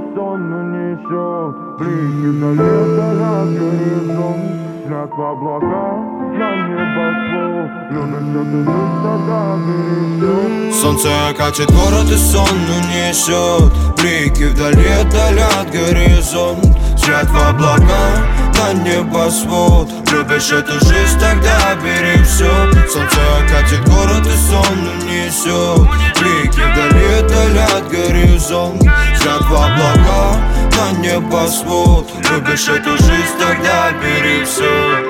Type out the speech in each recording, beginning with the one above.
сон унесет блики вдали от горизонт. Взгляд в облака, на небосвод. Любишь эту жизнь, тогда бери все. Солнце катит город и сон унесет блики вдали от горизонт. Взгляд в облака, на небосвод. Любишь эту жизнь, тогда бери все. Солнце катит город и сон унесет блики вдали от горизонт. Взгляд в облака, на небосвод. Любишь эту жизнь, тогда бери все.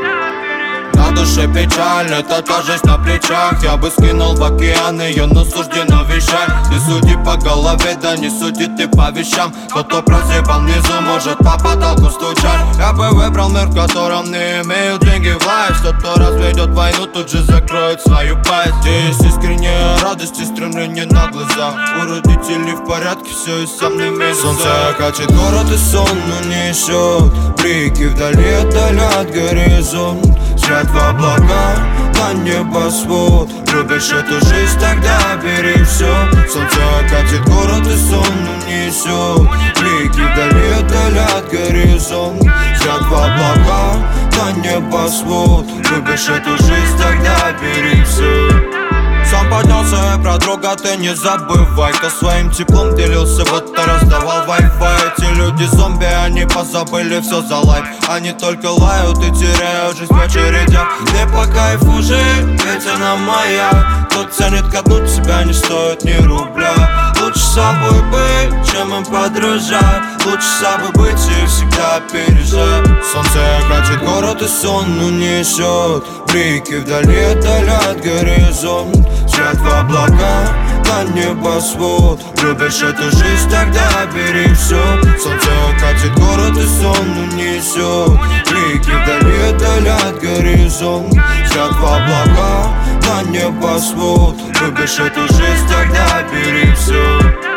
На душе печаль, это та жизнь на плечах. Я бы скинул в океан ее, но суждено вещать. Не суди по голове, да не суди ты по вещам. Кто-то прозябал внизу, может по потолку стучать. Я бы выбрал мир, в котором не имеют деньги власть. Тот, кто разведет войну, тут же закроет свою пасть. Здесь искренняя радость и стремление на глазах. У родителей в порядке, все и сам не месяц. Солнце катит город и сон унесет блики вдали от горизонт. Взгляд в облака, на небосвод. Любишь эту жизнь, тогда бери все. Солнце катит город и сон унесет блики вдали от горизонт. Взгляд в облака, на небосвод. Любишь эту жизнь, тогда бери все. Сам поднялся, и про друга ты не забывай. Кто своим теплом делился, вот то раздавал Wi-Fi. Эти люди зомби, они позабыли все за лайф. Они только лают и теряют жизнь в очередях. Ты по кайфу жить, ведь она моя. Кто ценит, катнуть себя не стоит ни рубля. Лучше с собой быть, чем им подражать. Лучше с собой быть и всегда опережать. Солнце катит город и сон унесет блики вдали от горизонт. Взгляд в облака, на небосвод. Любишь эту жизнь, тогда бери все. Солнце катит город и сон унесет блики вдали от горизонт. Взгляд в облака, на небосвод. Любишь эту жизнь, тогда бери все.